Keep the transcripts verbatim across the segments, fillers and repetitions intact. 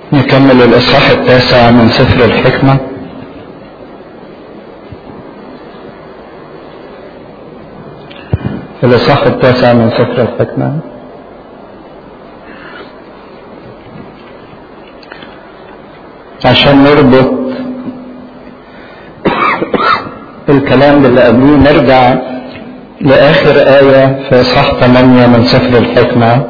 نكمل الإصحاح التاسع من سفر الحكمة. الإصحاح التاسع من سفر الحكمة. عشان نربط الكلام اللي قبليه نرجع لآخر آية في إصحاح ثمانية من سفر الحكمة.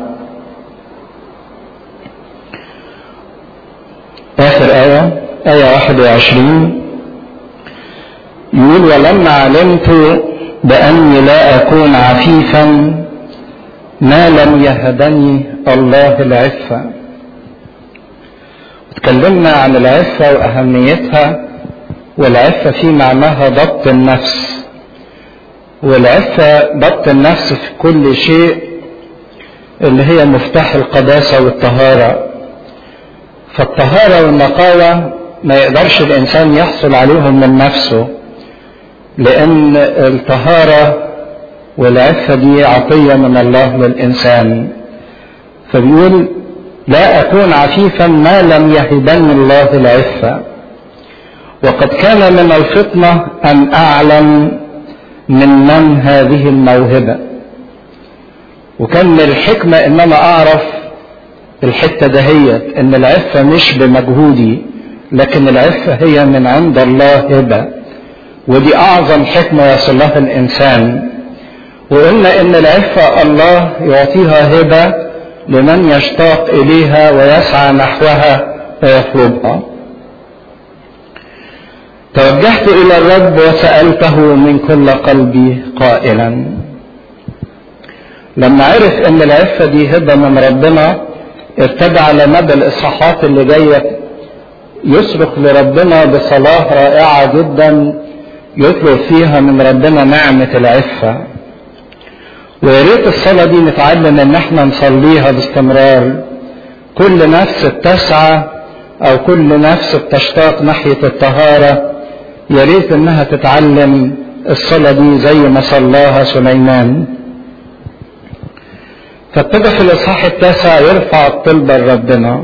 آخر آية آية واحد وعشرين يقول: ولما علمت بأني لا أكون عفيفا ما لم يهبني الله العفة. اتكلمنا عن العفة وأهميتها، والعفة في معناها ضبط النفس، والعفة ضبط النفس في كل شيء اللي هي مفتاح القداسة والطهارة. فالطهارة والنقاوة ما يقدرش الإنسان يحصل عليهم من نفسه، لأن الطهارة والعفة دي عطية من الله للإنسان. فبيقول: لا أكون عفيفا ما لم يهبني الله العفة، وقد كان من الفطنة أن أعلم من من هذه الموهبة. وكان من الحكمة إن أنا أعرف الحتة دهيت، إن العفة مش بمجهودي، لكن العفة هي من عند الله هبة، ودي أعظم حكمة يصل لها الإنسان. وقلنا إن العفة الله يعطيها هبة لمن يشتاق إليها ويسعى نحوها ويطلبها. توجهت إلى الرب وسألته من كل قلبي قائلا. لما عرف إن العفة دي هبة من ربنا، ابتدى على مدى الإصحاحات اللي جاية يصرخ لربنا بصلاة رائعة جدا يطلب فيها من ربنا نعمة العفة. ويا ريت الصلاة دي نتعلم ان احنا نصليها باستمرار. كل نفس بتسعى او كل نفس بتشتاق ناحية الطهارة يا ريت انها تتعلم الصلاة دي زي ما صلاها سليمان. فابتدى في الاصحاح التاسع يرفع الطلبة لربنا،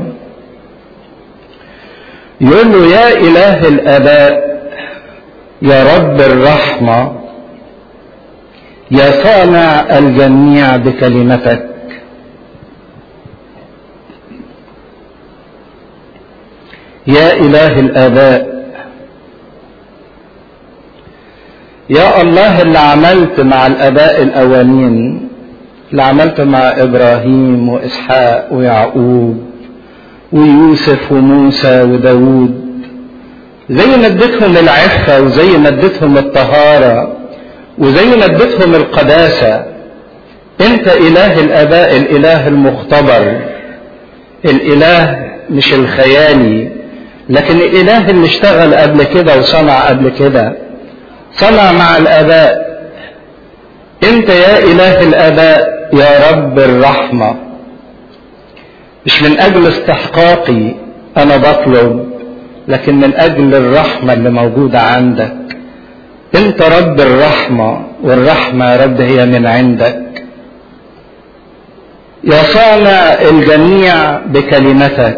يقول له: يا اله الاباء، يا رب الرحمة، يا صانع الجميع بكلمتك، يا إله الآباء، يا الله اللي عملت مع الآباء الأولين، اللي عملت مع إبراهيم وإسحاق ويعقوب ويوسف وموسى وداود، زي ما اديتهم العفة وزي ما اديتهم الطهارة وزي ما اديتهم القداسة. انت اله الاباء، الاله المختبر، الاله مش الخيالي، لكن الاله اللي اشتغل قبل كده وصنع قبل كده، صنع مع الاباء. انت يا اله الاباء يا رب الرحمة، مش من اجل استحقاقي انا بطلب، لكن من اجل الرحمة اللي موجودة عندك. انت رب الرحمة، والرحمة يا رب هي من عندك. يا صانع الجميع بكلمتك،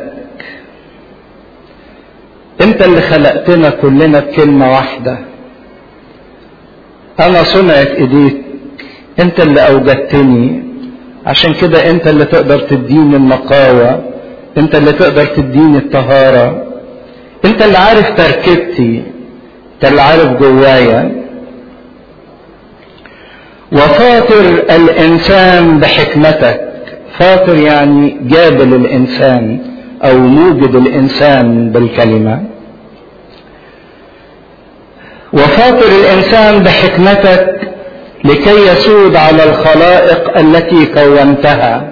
انت اللي خلقتنا كلنا بكلمة واحدة. انا صنعت ايديك، انت اللي اوجدتني، عشان كده انت اللي تقدر تديني النقاوة، انت اللي تقدر تديني الطهارة، انت اللي عارف تركيبتي، انت اللي عارف جوايا. وفاطر الانسان بحكمتك، فاطر يعني جابل الانسان او موجد الانسان بالكلمة. وفاطر الانسان بحكمتك لكي يسود على الخلائق التي كونتها.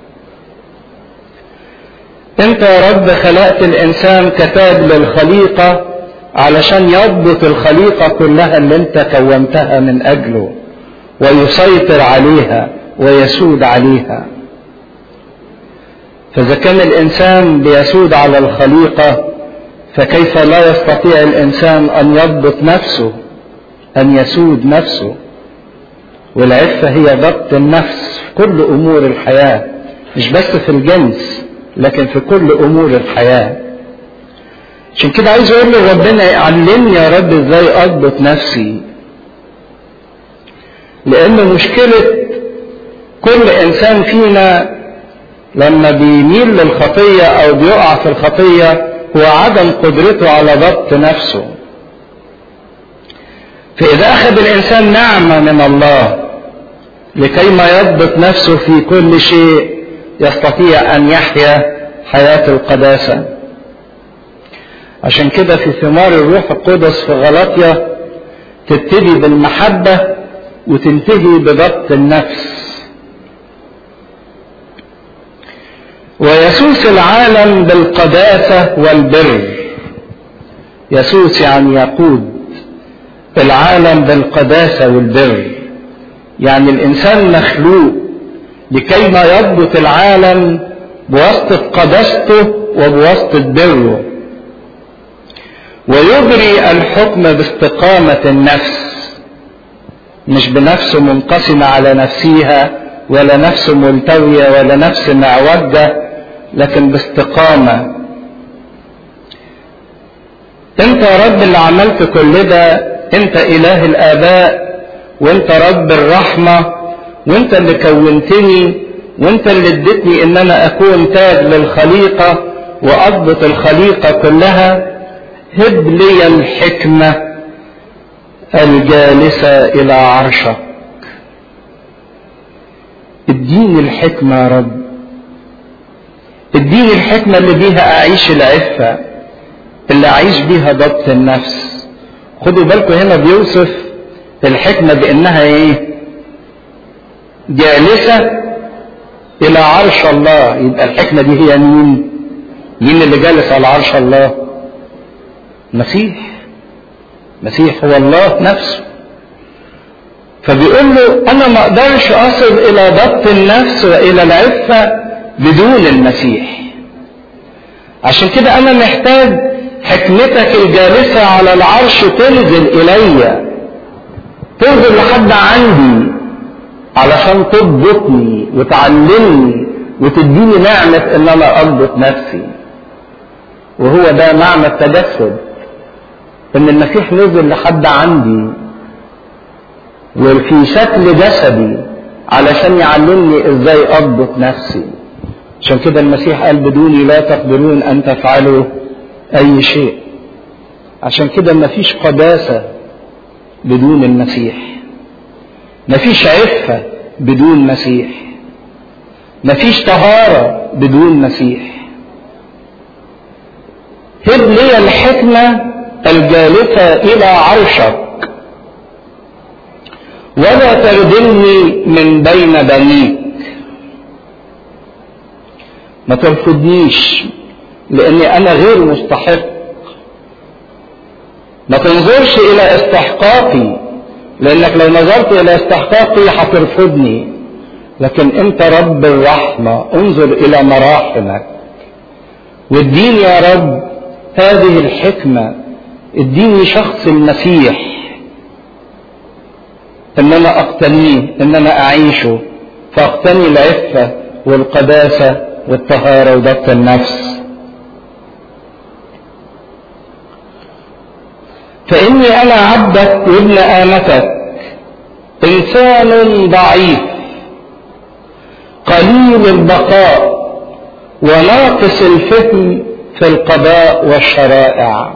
انت يا رب خلقت الانسان كتاب للخليقة علشان يضبط الخليقة كلها اللي انت كونتها من اجله، ويسيطر عليها ويسود عليها. فاذا كان الانسان بيسود على الخليقة، فكيف لا يستطيع الانسان ان يضبط نفسه، ان يسود نفسه. والعفة هي ضبط النفس في كل امور الحياة، مش بس في الجنس، لكن في كل امور الحياة. عشان كده عايز اقول لربنا علمني يا رب ازاي اضبط نفسي، لان مشكلة كل انسان فينا لما بيميل للخطية او بيقع في الخطية هو عدم قدرته على ضبط نفسه. فاذا اخذ الانسان نعمة من الله لكي ما يضبط نفسه في كل شيء يستطيع ان يحيا حياة القداسة. عشان كده في ثمار الروح القدس في غلاطيا تبتدي بالمحبة وتنتهي بضبط النفس. ويسوس العالم بالقداسة والبر. يسوس يعني يقود العالم بالقداسة والبر، يعني الإنسان مخلوق لكي ما يضبط العالم بواسطة قداسته وبواسطة بره، ويجري الحكم باستقامة النفس، مش بنفسه منقسمة على نفسها ولا نفس ملتوية ولا نفس معوجة، لكن باستقامة. انت يا رب اللي عملت كل ده، انت اله الاباء، وانت رب الرحمة، وانت اللي كونتني، وانت اللي اديتني ان انا اكون تاج للخليقة واضبط الخليقة كلها. هب لي الحكمة الجالسة الى عرشك. اديني الحكمة يا رب، اديني الحكمة اللي بيها اعيش العفة، اللي اعيش بيها ضبط النفس. خدوا بالكم هنا بيوصف الحكمة بانها ايه؟ جالسة الى عرش الله. يبقى الحكمة دي هي مين؟ مين اللي جالس على عرش الله؟ مسيح. مسيح هو الله نفسه. فبيقول له انا ما اقدرش اصل الى ضبط النفس والى العفة بدون المسيح. عشان كده انا محتاج حكمتك الجالسة على العرش تنزل الي، تنزل لحد عندي علشان تضبطني وتعلمني وتديني نعمة ان انا اضبط نفسي. وهو ده معنى التجسد، ان المسيح نزل لحد عندي وفي شكل جسدي علشان يعلمني ازاي اضبط نفسي. عشان كده المسيح قال بدوني لا تقدرون ان تفعلوا اي شيء. عشان كده مفيش قداسة بدون المسيح، مفيش عفة بدون مسيح، مفيش طهارة بدون مسيح. هب لي الحكمة الجالسة الى عرشك ولا تردني من بين بنيك. ما ترفضنيش لاني انا غير مستحق. ما تنظرش الى استحقاقي، لانك لو نظرت الى استحقاقي هترفضني. لكن انت رب الرحمة، انظر الى مراحمك واديني يا رب هذه الحكمة. اديني شخص المسيح ان انا اقتنيه، ان انا اعيشه، فاقتني العفة والقداسة والطهارة وضبط النفس. فاني انا عبدك وابن امتك، انسان ضعيف قليل البقاء وناقص الفهم في القضاء والشرائع.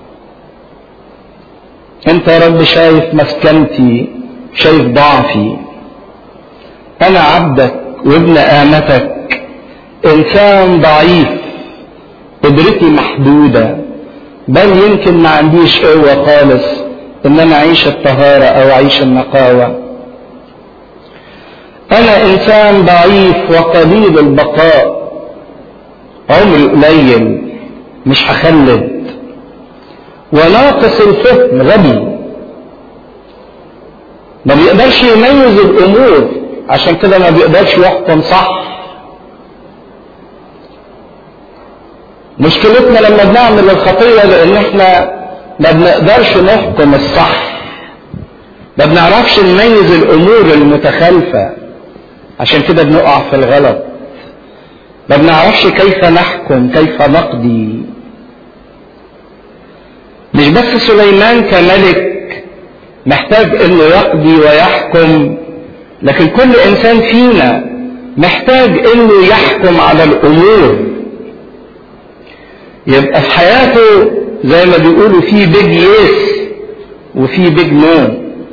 انت يا رب شايف مسكنتي، شايف ضعفي. انا عبدك وابن امتك، انسان ضعيف، قدرتي محدودة، بل يمكن ما عنديش قوة خالص ان انا اعيش الطهارة او اعيش النقاوة. انا انسان ضعيف وقليل البقاء، عمري قليل مش هخلد، وناقص الفهم، غبي ما بيقدرش يميز الامور، عشان كده ما بيقدرش يحكم صح. مشكلتنا لما بنعمل الخطية لان احنا ما بنقدرش نحكم الصح، ما بنعرفش نميز الامور المتخالفة، عشان كده بنقع في الغلط. ما بنعرفش كيف نحكم، كيف نقضي. مش بس سليمان كملك محتاج انه يقضي ويحكم، لكن كل انسان فينا محتاج انه يحكم على الامور. يبقى في حياته زي ما بيقولوا في بيج يس وفي بيج نو.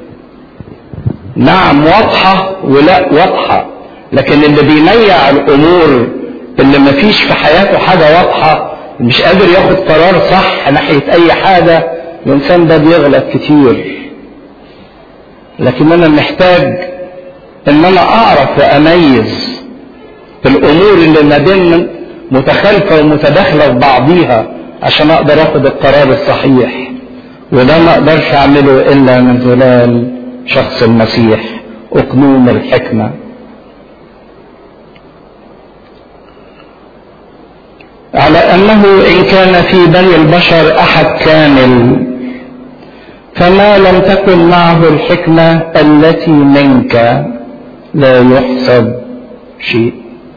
نعم واضحة ولا واضحة، لكن اللي بيميع الامور اللي ما فيش في حياته حاجة واضحة، مش قادر ياخد قرار صح ناحية اي حاجة، الانسان ده بيغلط كتير. لكن انا محتاج ان انا اعرف واميز الامور اللي ما بين متخالفة ومتداخلة في بعضيها عشان اقدر اخد القرار الصحيح. وده ما اقدرش اعمله الا من خلال شخص المسيح اقنوم الحكمة. على انه ان كان في بني البشر احد كامل فما لم تكن معه الحكمة التي منك لا يحسب شيء.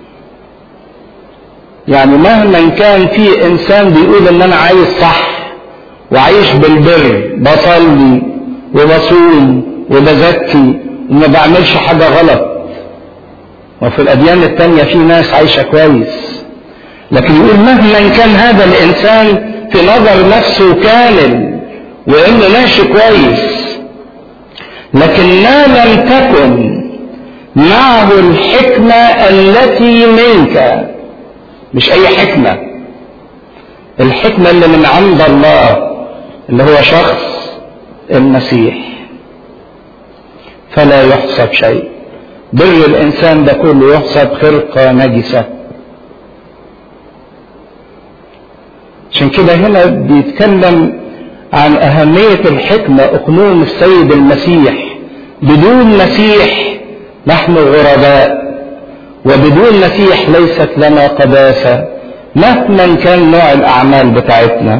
يعني مهما كان في انسان بيقول ان انا عايز صح وعايش بالبر، بصلي وبصوم وبزكي وما بعملش حاجة غلط، وفي الاديان التانية في ناس عايشة كويس، لكن يقول مهما كان هذا الانسان في نظر نفسه كامل وانه ماشي كويس، لكن ما لم تكن معه الحكمة التي منك. مش اي حكمة، الحكمة اللي من عند الله اللي هو شخص المسيح، فلا يحسب شيء. بر الانسان ده كله يحسب خرقة نجسة. عشان كده هنا بيتكلم عن اهمية الحكمة اقنوم السيد المسيح. بدون مسيح نحن غرباء، وبدون مسيح ليست لنا قداسة مهما كان نوع الاعمال بتاعتنا.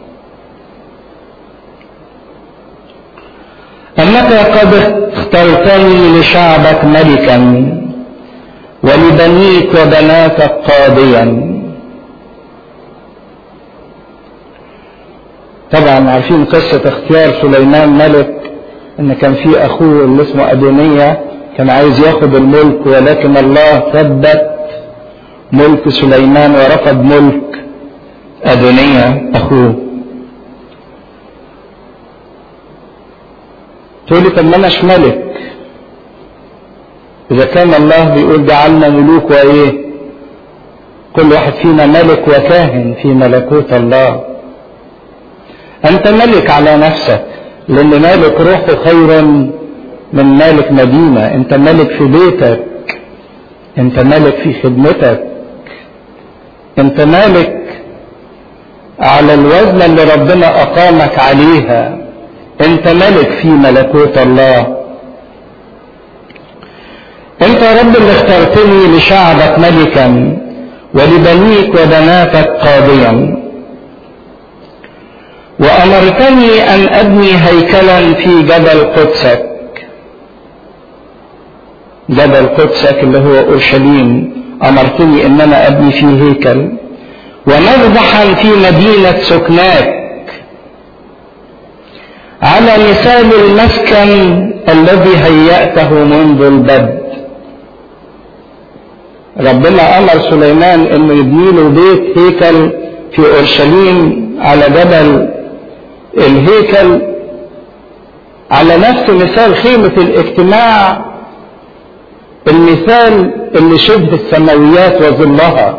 انك قد اخترتني لشعبك ملكا ولبنيك وبناتك قاضيا. طبعا عارفين قصة اختيار سليمان ملك، ان كان في اخوه اللي اسمه ادونية كان عايز ياخد الملك، ولكن الله ثبت ملك سليمان ورفض ملك ادونية اخوه. تقول لي طب ما اناش ملك، اذا كان الله بيقول جعلنا ملوك وايه، كل واحد فينا ملك وكاهن في ملكوت الله. انت ملك على نفسك، لان مالك روحه خير من مالك مدينة. انت ملك في بيتك، انت ملك في خدمتك، انت ملك على الوزن اللي ربنا اقامك عليها، انت ملك في ملكوت الله. انت يا رب اللي اخترتني لشعبك ملكا ولبنيك وبناتك قاضيا، وأمرتني أن أبني هيكلا في جبل قدسك. جبل قدسك اللي هو أورشليم، أمرتني أن أنا أبني فيه هيكل، ومذبحا في مدينة سكناك على مثال المسكن الذي هيأته منذ البدء. ربنا أمر سليمان أنه يبني له بيت هيكل في أورشليم على جبل الهيكل على نفس مثال خيمة الاجتماع، المثال اللي شبه السماويات وظلها.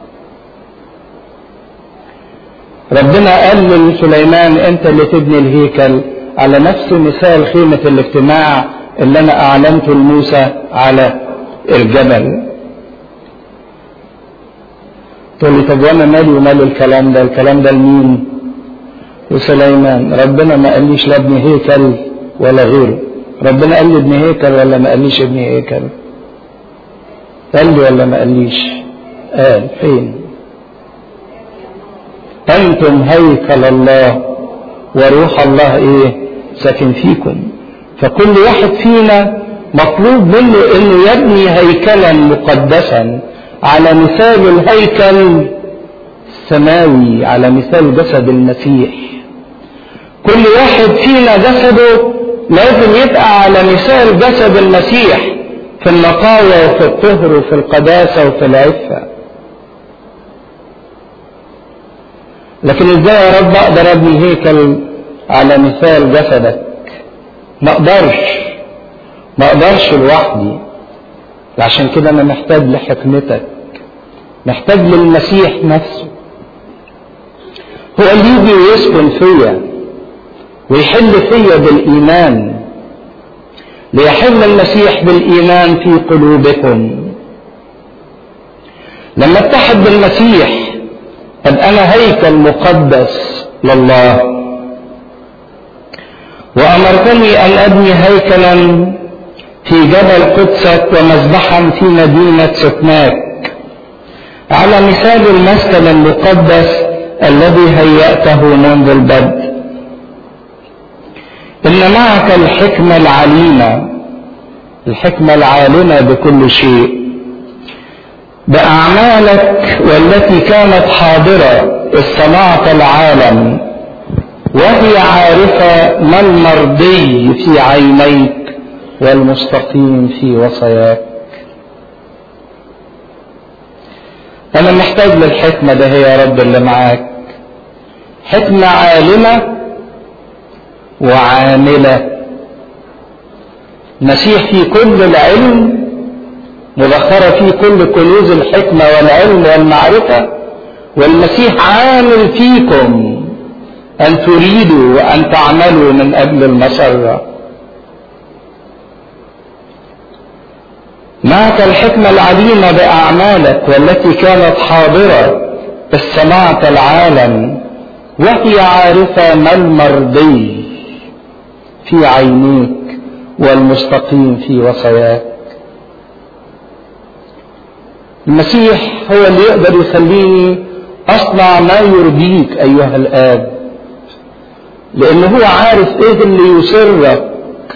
ربنا قال لسليمان انت اللي تبني الهيكل على نفس مثال خيمة الاجتماع اللي انا اعلنته لموسى على الجبل. تقول لي طب وانا مالي ومال الكلام ده؟ الكلام ده لمين؟ وسليمان. ربنا ما قاليش لا ابني هيكل ولا غيره. ربنا قال لي ابني هيكل ولا ما قاليش ابني هيكل؟ قال لي ولا ما قاليش؟ قال. فين؟ انتم هيكل الله وروح الله ايه ساكن فيكم. فكل واحد فينا مطلوب منه انه يبني هيكلا مقدسا على مثال الهيكل السماوي، على مثال جسد المسيح. كل واحد فينا جسده لازم يبقى على مثال جسد المسيح في النقاوة وفي الطهر وفي القداسة وفي العفة. لكن ازاي يا رب اقدر ابني هيكل على مثال جسدك؟ ما اقدرش ما اقدرش لوحدي. عشان كده انا محتاج لحكمتك، محتاج للمسيح نفسه، هو اللي يجي ويسكن فيا ويحل فيا بالايمان. ليحل المسيح بالايمان في قلوبكم. لما اتحد بالمسيح ابقى انا هيكل مقدس لله. وامرتني ان ابني هيكلا في جبل قدسك ومذبحا في مدينة سكناك على مثال المسكن المقدس الذي هيأته منذ البدء. إن معك الحكمة العليمة، الحكمة العالمة بكل شيء، بأعمالك والتي كانت حاضرة إذ صنعت العالم، وهي عارفة ما المرضي في عينيك والمستقيم في وصاياك. أنا محتاج للحكمة ده هي يا رب اللي معاك، حكمة عالمة وعاملة. مسيح في كل العلم، مدخرة في كل كنوز الحكمة والعلم والمعرفة، والمسيح عامل فيكم أن تريدوا وأن تعملوا من أجل المسرة. معك الحكمة العليمة بأعمالك والتي كانت حاضرة إذ صنعت العالم، وهي عارفة ما المرضي في عينيك والمستقيم في وصاياك. المسيح هو اللي يقدر يخليني أصنع ما يرضيك أيها الآب، لأنه هو عارف إيه اللي يسرك،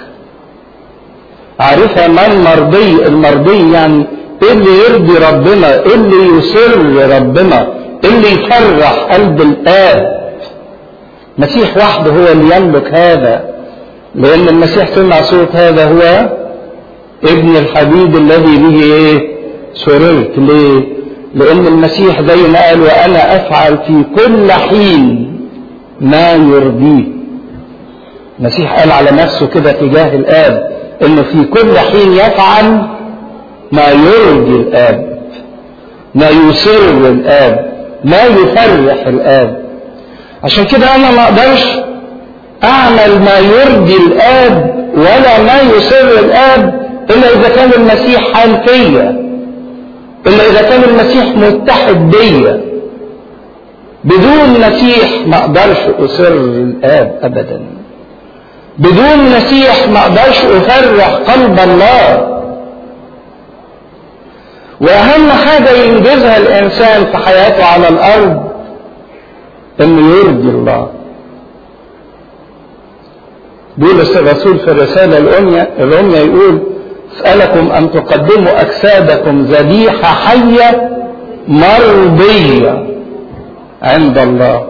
عارفها ما المرضي. المرضي يعني إيه اللي يرضي ربنا، إيه اللي يسر ربنا، إيه اللي يفرح قلب الآب. المسيح وحده هو اللي يملك هذا، لأن المسيح سمع صوت هذا هو ابن الحبيب الذي به إيه؟ سررت. ليه؟ لأن المسيح زي ما قال وأنا أفعل في كل حين ما يرضيه. المسيح قال على نفسه كده تجاه الآب إنه في كل حين يفعل ما يرضي الآب، ما يسر الآب، ما يفرح الآب. عشان كده أنا ما أقدرش أعمل ما يرضي الآب ولا ما يسر الآب إلا إذا كان المسيح حال فيا، إلا إذا كان المسيح متحد بيا. بدون مسيح ما أقدرش أسر الآب أبدا، بدون مسيح ما أقدرش أفرح قلب الله. وأهم حاجة ينجزها الإنسان في حياته على الأرض إنه يرضي الله. بولس الرسول في الرسالة الأولى يقول أسألكم أن تقدموا أجسادكم ذبيحة حية مرضية عند الله.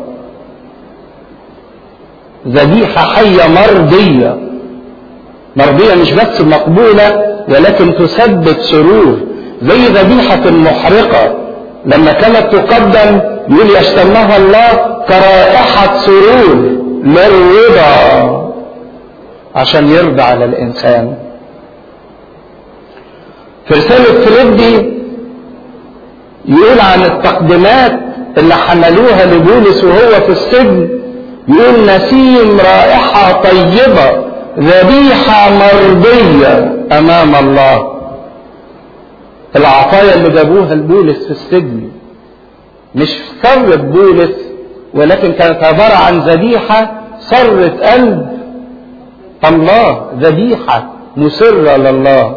ذبيحة حية مرضية، مرضية مش بس مقبولة ولكن تسبب سرور، زي ذبيحة المحرقة لما كانت تقدم يقول يشتمها الله كرائحة سرور للرضا، عشان يرضى على الإنسان. في رسالة فيليبي يقول عن التقديمات اللي حملوها لبولس وهو في السجن، يقول نسيم رائحة طيبة ذبيحة مرضية أمام الله. العطايا اللي جابوها لبولس في السجن مش سرت بولس، ولكن كانت عبارة عن ذبيحة سرت قلب الله، ذبيحة مسرة لله.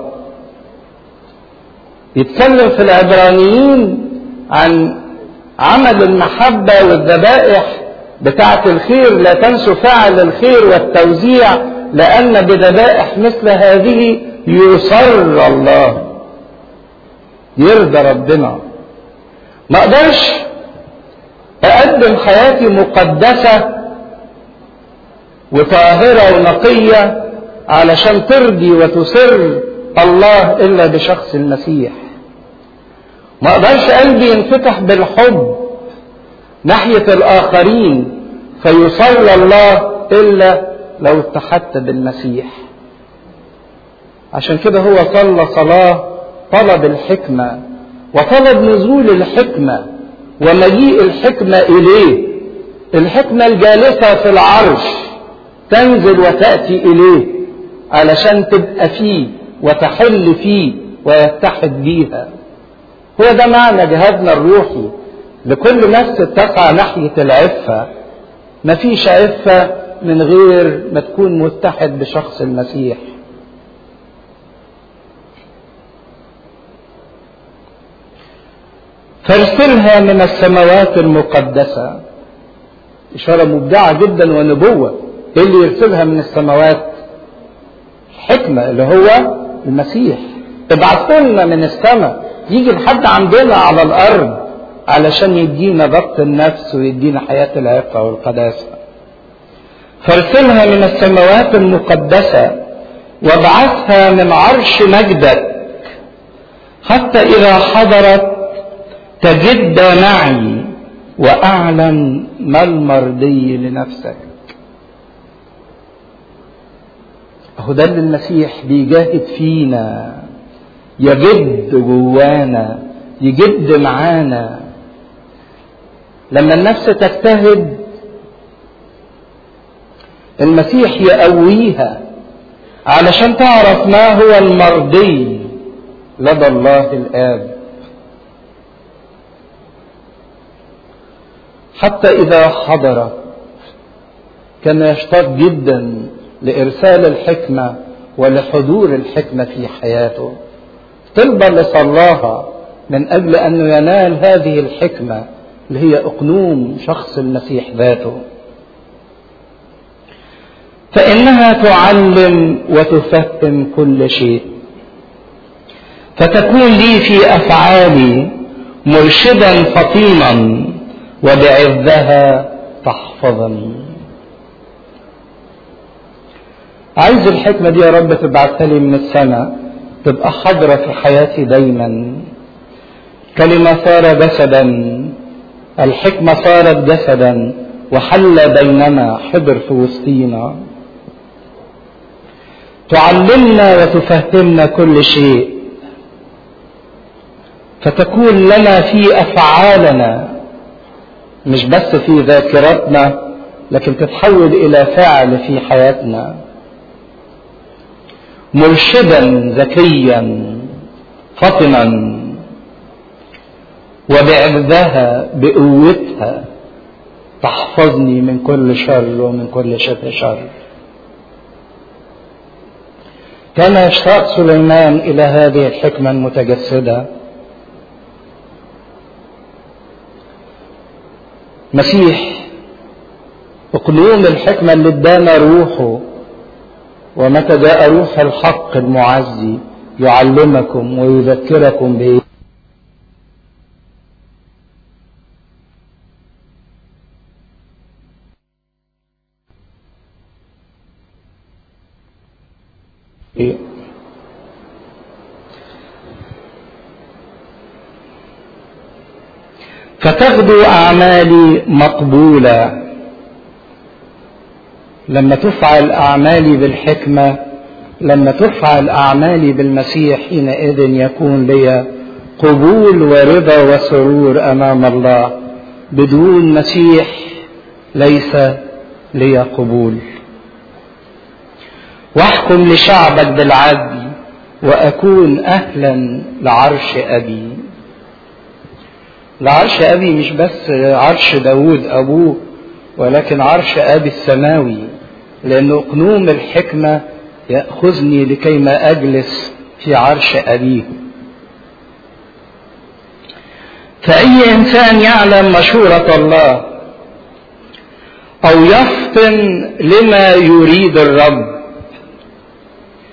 يتكلم في العبرانيين عن عمل المحبة والذبائح بتاعة الخير، لا تنسوا فعل الخير والتوزيع لأن بذبائح مثل هذه يسر الله، يرضى ربنا. ما اقدرش اقدم حياتي مقدسة وطاهرة ونقية علشان ترضي وتسر الله الا بشخص المسيح. ما اقدرش قلبي ينفتح بالحب ناحية الاخرين فيصلى الله الا لو اتحدت بالمسيح. عشان كده هو صلى صلاة طلب الحكمة وطلب نزول الحكمة ومجيء الحكمة اليه، الحكمة الجالسة في العرش تنزل وتأتي اليه علشان تبقى فيه وتحل فيه ويتحد بيها. هو ده معنى جهادنا الروحي لكل نفس تسعى ناحية العفة. مفيش عفة من غير ما تكون متحد بشخص المسيح. فارسلها من السماوات المقدسة، إشارة مبدعة جدا ونبوة. إيه اللي يرسلها من السماوات؟ الحكمة اللي هو المسيح. ابعثوا لنا من السماء، يجي لحد عندنا على الأرض علشان يدينا ضبط النفس ويدينا حياة العفة والقداسة. فارسلها من السماوات المقدسة وابعثها من عرش مجدك حتى إذا حضرت تجد معي وأعلن ما المرضي لنفسك. أهو ده اللي المسيح بيجاهد فينا، يجد جوانا، يجد معانا. لما النفس تجتهد المسيح يقويها علشان تعرف ما هو المرضي لدى الله الآب. حتى إذا حضر كان يشتاق جدا لإرسال الحكمة ولحضور الحكمة في حياته. طلبا لصلاها من أجل أنه ينال هذه الحكمة اللي هي أقنوم شخص المسيح ذاته. فإنها تعلم وتفهم كل شيء، فتكون لي في أفعالي مرشدا فطينا وبعزها تحفظني. عايز الحكمة دي يا رب تبعتها لي من السماء، تبقى حاضرة في حياتي دايما. كلمة صار جسدا، الحكمة صارت جسدا وحل بيننا، حضر في وسطينا. تعلمنا وتفهمنا كل شيء، فتكون لنا في أفعالنا، مش بس في ذاكرتنا، لكن تتحول إلى فعل في حياتنا. مرشدا ذكيا فطنا وبعزها بقوتها تحفظني من كل شر ومن كل شبه شر. كان يشتاق سليمان إلى هذه الحكمة المتجسدة. مسيح اقنوم الحكمة اللي ادانا روحه، ومتى جاء روح الحق المعزي يعلمكم ويذكركم به. فتغدو أعمالي مقبولة. لما تفعل أعمالي بالحكمة، لما تفعل أعمالي بالمسيح، حينئذ يكون لي قبول ورضا وسرور أمام الله. بدون مسيح ليس لي قبول. واحكم لشعبك بالعدل وأكون أهلا لعرش أبي. لعرش أبي مش بس عرش داود أبوه، ولكن عرش أبي السماوي، لأن أقنوم الحكمة يأخذني لكيما أجلس في عرش أبيه. فأي إنسان يعلم مشورة الله أو يفطن لما يريد الرب.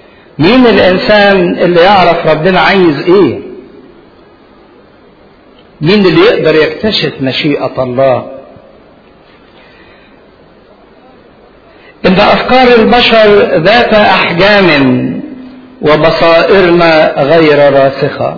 مين الإنسان اللي يعرف ربنا عايز إيه؟ مين اللي يقدر يكتشف مشيئة الله؟ إن أفكار البشر ذات أحجام وبصائرنا غير راسخة.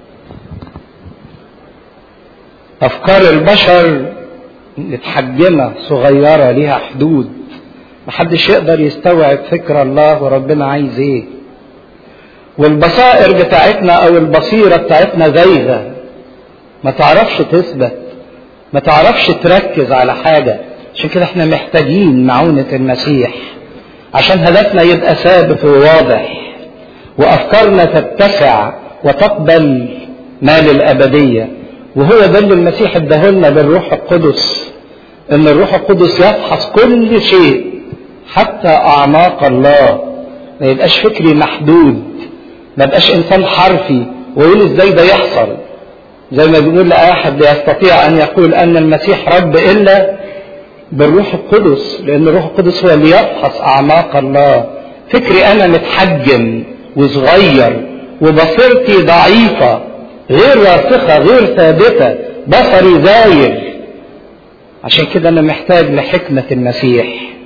أفكار البشر متحجمة صغيرة ليها حدود، محدش يقدر يستوعب فكر الله وربنا عايز ايه. والبصائر بتاعتنا او البصيرة بتاعتنا زايغة، ما تعرفش تثبت، ما تعرفش تركز على حاجة. عشان كده احنا محتاجين معونة المسيح عشان هدفنا يبقى ثابت وواضح، وافكارنا تتسع وتقبل ما للابدية. وهو ده اللي المسيح اداهولنا بالروح القدس، ان الروح القدس يفحص كل شيء حتى اعماق الله. ما يبقاش فكري محدود، ما يبقاش انسان حرفي ويقول ازاي ده يحصل. زي ما بيقول لا احد يستطيع ان يقول ان المسيح رب الا بالروح القدس، لان الروح القدس هو اللي يفحص اعماق الله. فكري انا متحجم وصغير وبصيرتي ضعيفة غير راسخة غير ثابتة، بصري زايغ. عشان كده انا محتاج لحكمة المسيح.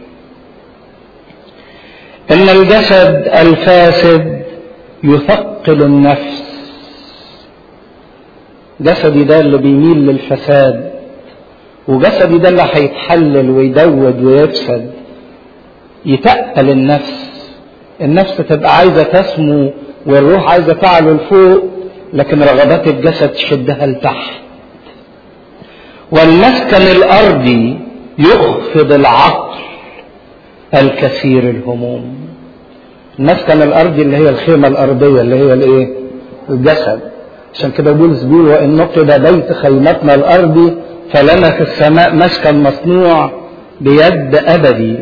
ان الجسد الفاسد يثقل النفس. جسدي ده اللي بيميل للفساد، وجسدي ده اللي هيتحلل ويدود ويفسد، يتقل النفس. النفس تبقى عايزة تسمو والروح عايزة تعلو لفوق، لكن رغبات الجسد تشدها لتحت. والمسكن الارضي يخفض العقل الكثير الهموم. المسكن الارضي اللي هي الخيمة الارضية اللي هي الايه؟ الجسد. عشان كده بولس بيقول وان نقد بيت خيمتنا الارضي فلنا في السماء مسكن مصنوع بيد ابدي.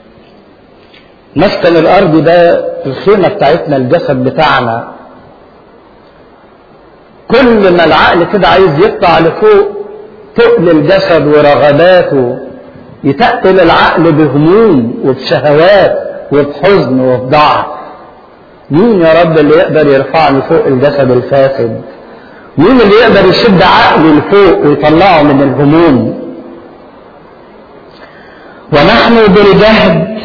مسكن الارضي ده الخيمة بتاعتنا، الجسد بتاعنا. كل ما العقل كده عايز يطلع لفوق تقل الجسد ورغباته، يتقل العقل بهموم وبشهوات وبحزن وبضعف. مين يا رب اللي يقدر يرفعني فوق الجسد الفاسد؟ مين اللي يقدر يشد عقلي لفوق ويطلعه من الهموم؟ ونحن بالجهد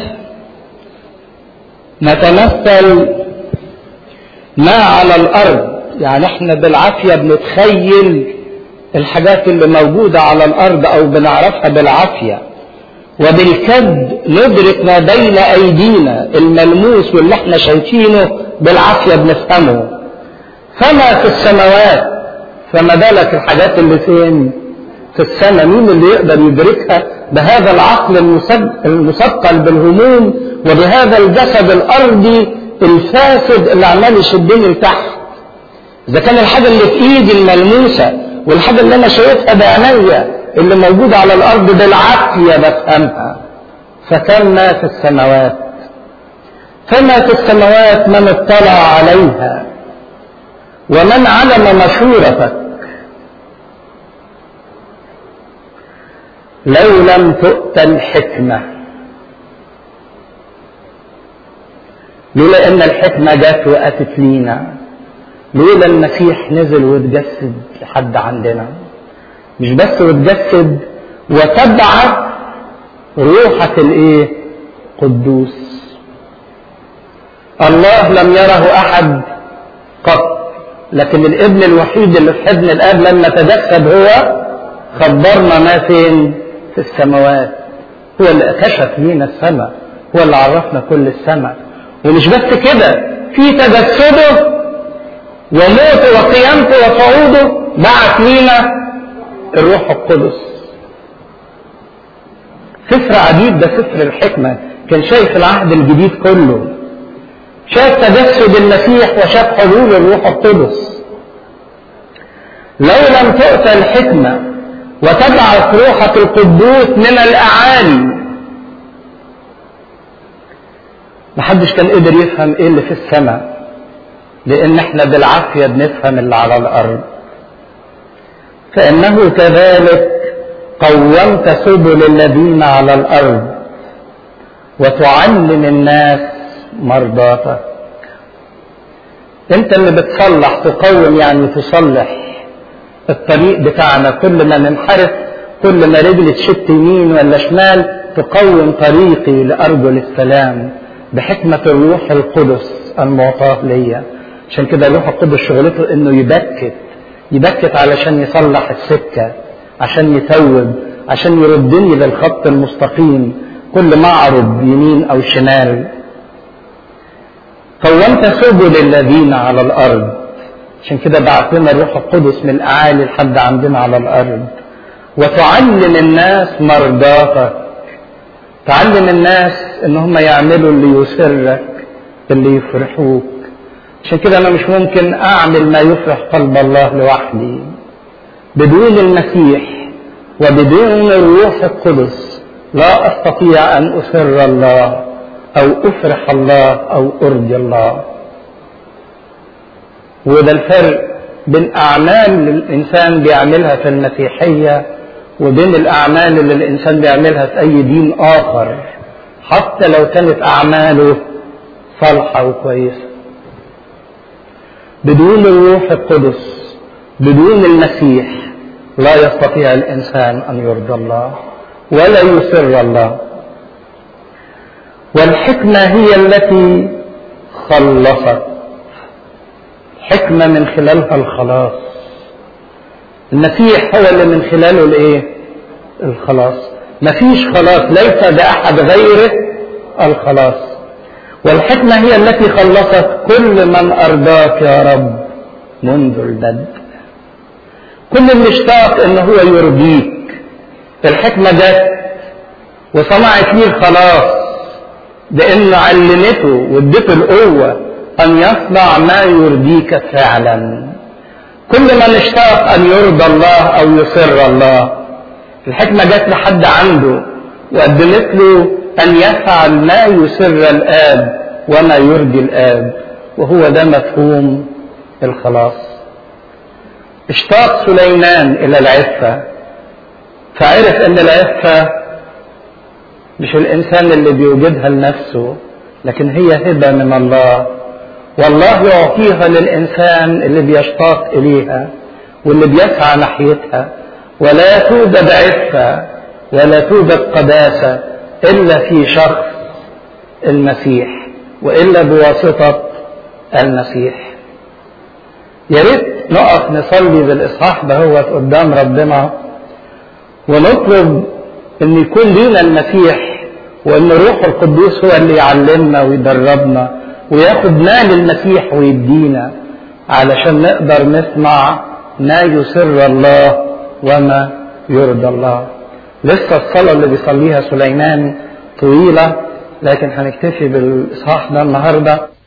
نتمثل ما على الارض. يعني احنا بالعافية بنتخيل الحاجات اللي موجودة على الارض او بنعرفها بالعافية، وبالكد ندرك ما بين ايدينا الملموس واللي احنا شايفينه بالعافية بنفهمه. فما في السماوات، فما بالك الحاجات اللي فين في السماء؟ مين اللي يقدر يدركها بهذا العقل المثقل بالهموم وبهذا الجسد الارضي الفاسد اللي عمال يشدني لتحت؟ اذا كان الحاجة اللي في ايدي الملموسة والحاجة اللي انا شايفها بعينيا اللي موجودة على الارض بالعافية بفهمها، فكم ما في السماوات. فما في السماوات من اطلع عليها ومن علم مشورتك. لو لم تؤت الحكمة، لولا ان الحكمة جات واتت لينا، لولا المسيح نزل واتجسد لحد عندنا، مش بس واتجسد وتبعت روحك الايه؟ قدوس. الله لم يره احد قط، لكن الابن الوحيد اللي في حضن الاب لما تجسد هو خبرنا ما فين في السماوات. هو اللي كشف لينا السماء، هو اللي عرفنا كل السماء. ومش بس كده، في تجسده وموته وقيامته وصعوده بعت لينا الروح القدس. سفر عجيب ده، سفر الحكمة. كان شايف العهد الجديد كله، شاف تجسد المسيح وشاف حلول الروح القدس. لو لم تؤت الحكمة وتبعث روحك القدوس من الأعالي، محدش كان قدر يفهم ايه اللي في السماء، لان احنا بالعافية بنفهم اللي على الارض. فانه كذلك قومت سبل الذين على الارض وتعلم الناس مرضاتك. انت اللي بتصلح، تقوم يعني تصلح الطريق بتاعنا، كل ما ننحرف كل ما رجلي تشت يمين ولا شمال تقوم طريقي لأرجل السلام بحكمة الروح القدس المعطاة ليا. عشان كده الروح القدس شغلته انه يبكت يبكت علشان يصلح السكة، عشان يتوب، عشان يردني للخط المستقيم كل ما اعرض يمين او شمال. قومت سبل الذين على الارض، عشان كده بعت لنا الروح القدس من الاعالي لحد عندنا على الارض. وتعلم الناس مرضاتك، تعلم الناس ان هم يعملوا اللي يسرك اللي يفرحوك. عشان كده انا مش ممكن اعمل ما يفرح قلب الله لوحدي. بدون المسيح وبدون الروح القدس لا استطيع ان اسر الله او افرح الله او ارضي الله. وده الفرق بين اعمال الانسان بيعملها في المسيحية وبين الاعمال اللي الانسان بيعملها في اي دين اخر، حتى لو كانت اعماله صالحة وكويسة. بدون الروح القدس بدون المسيح لا يستطيع الانسان ان يرضى الله ولا يسر الله. والحكمة هي التي خلصت، حكمة من خلالها الخلاص. المسيح هو اللي من خلاله الايه؟ الخلاص. مفيش خلاص، ليس بأحد غيره الخلاص. والحكمة هي التي خلصت كل من أرضاك يا رب منذ البدء. كل اللي اشتاق ان هو يرضيك الحكمة جت وصنعت ليه الخلاص، لأنه علمته وادته القوة أن يصنع ما يرضيك فعلا. كل من اشتاق أن يرضى الله أو يسر الله الحكمة جت لحد عنده وقدمت له أن يفعل ما يسر الآب وما يرضي الآب، وهو ده مفهوم الخلاص. اشتاق سليمان إلى العفة، فعرف أن العفة مش الإنسان اللي بيوجدها لنفسه، لكن هي هبة من الله، والله يعطيها للإنسان اللي بيشتاق إليها واللي بيسعى ناحيتها. ولا توجد عفة ولا توجد قداسة إلا في شخص المسيح، وإلا بواسطة المسيح. يا ريت نقف نصلي بالإصحاح دهوت قدام ربنا ونطلب ان يكون لينا المسيح، وان الروح القدوس هو اللي يعلمنا ويدربنا وياخد مال المسيح ويدينا علشان نقدر نسمع ما يسر الله وما يرضى الله. لسه الصلاة اللي بيصليها سليمان طويلة، لكن هنكتفي بالإصحاح ده النهارده.